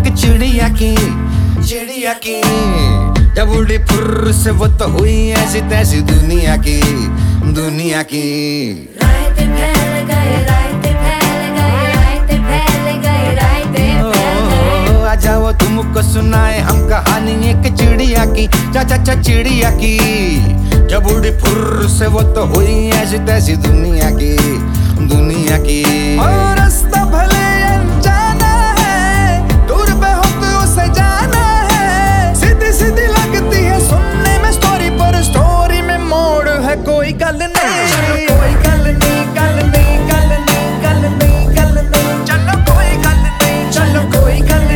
एक चिड़िया की जब उड़ी फुर्र से वो तो हुई ऐसी तैसी दुनिया की रायते फैल गए, रायते फैल गए, रायते फैल गए, रायते फैल गए। आ जाओ तुमको सुनाए हम कहानी एक चिड़िया की, चा चिड़िया की। जब उड़ी फुर्र से वो तो हुई ऐसी तैसी दुनिया की। और रास्ता भले अनजाना है, दूर पे हो तो उसे जाना है। सीधी लगती है सुनने में स्टोरी, पर स्टोरी में मोड़ है कोई गल नहीं। चलो कोई गल नहीं, चलो कोई गल नहीं, चलो कोई गल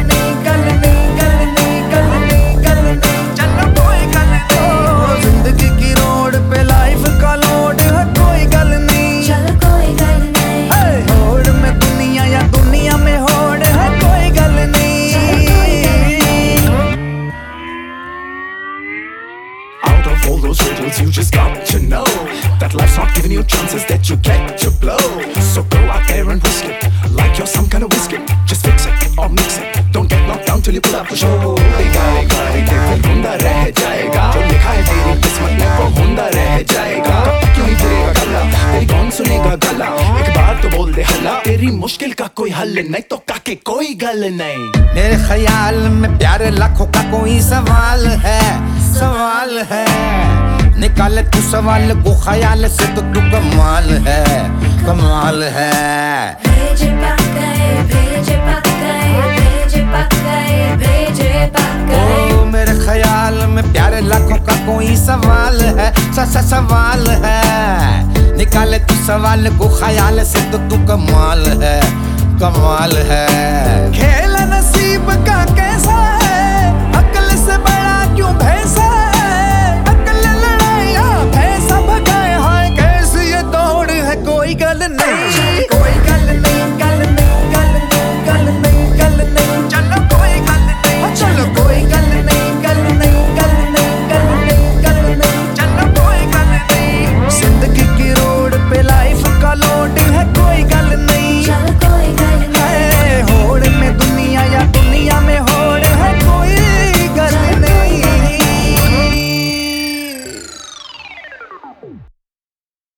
नहीं। जिंदगी की रोड पे लाइफ का लोड है कोई गल नहीं, चलो कोई गल नहीं। होड़ में दुनिया या दुनिया में होड़ है कोई गल नहीं। Out of all those riddles, you just got to know that life's not giving you chances that you get to blow. So go out there and risk it, like you're some kind of whiskey. Just fix it or mix it, don't get knocked down till you pull up the show. गाएगा फिर होंदा रह जाएगा, जो लिखा है तेरी किस्मत में वो होंदा रह जाएगा। क्यों ही फिरेगा गला, तेरी कौन सुनेगा गला। एक बार तो बोल दे हल्ला, तेरी मुश्किल का कोई हल नहीं तो काके कोई गल नहीं। मेरे ख्याल में प्यारे लाखों का कोई सवाल है। निकाले तू सवाल को ख्याल से तो तू कमाल है। भेजे पक गए, भेजे पक गए, भेजे पक गए, भेजे पक गए। ओ मेरे ख्याल में प्यारे लाखों का कोई सवाल है। सवाल है, निकाले तू सवाल को ख्याल से तो तू कमाल है। खेल नसीब का कैसा है, अक्ल से बड़ा क्यों भैंसा